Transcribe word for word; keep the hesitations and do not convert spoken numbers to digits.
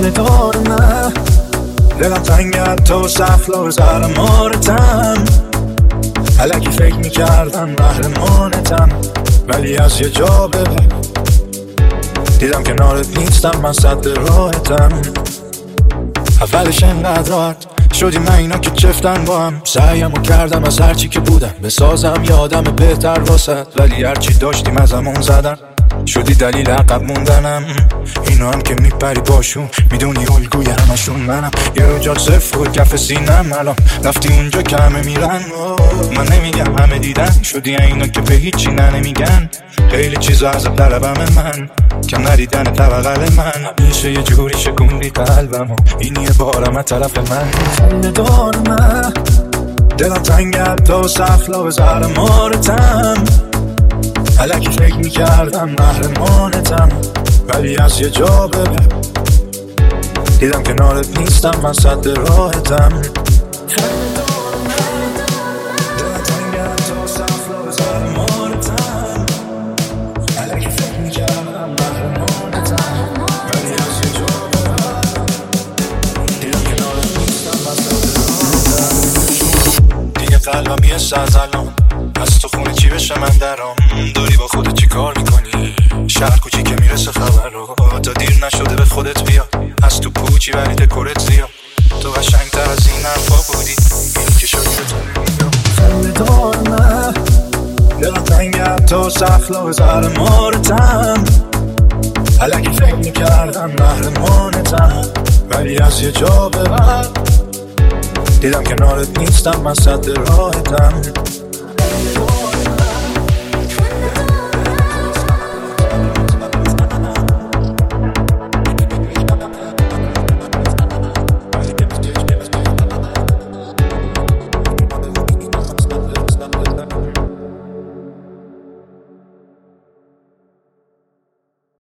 خنده دار نه، دلم تنگت تو سفلا زر مارتم. الکی فکر میکردم قهرمانتم، ولی از یه جا به بعد دیدم کنارت نیستم، من صد راحتم. اولش انقدر راحت شدیم نه اینا که چفتن با هم. سعیمو کردم از هرچی که بودم بسازم یه آدم بهتر واسد، ولی هرچی داشتیم از همون زدن شدی دلیل عقب موندنم. اینا هم که میپری باشون میدونی الگوی همشون منم. یه رجال صفر و کف سینم، الان رفتی اونجا که همه میرن. من نمیگم همه دیدن، شدی اینا که به هیچی نه نمیگن. خیلی چیزا از طلبم من، کم ندیدن طبقل من. همیشه یه جوری شکوندی قلبمو، این یه بارم از طرف من. خنده دار نه، دلم تنگت تو سفلا به زهر مارتم. الکی فکر میکردم قهرمانتم، ولی از یه جا به بعد دیدم کنارت نیستم، من صد راحتم. دلم تنگت تو سفلا به زهر مارتم. الکی فکر میکردم قهرمانتم، ولی از یه جا به بعد دیدم کنارت نیستم، من صد راحتم. دیگه قلبم یه سازلان، از تو خونه چی بشه من درام. داری با خودت چی کار میکنی؟ شهر کوچی که میرسه خبر رو، تا دیر نشده به خودت بیا. از تو پوچی ولی دکورت زیاد، تو قشنگتر از این حرفا بودی، این که شدی به تو نمیدم. خنده دار نه، دلم تنگت تو سفلا به زهر مارتم. الکی فکر میکردم قهرمانتم، ولی از یه جا به بعد دیدم کنارت نیستم، من صد راحتم.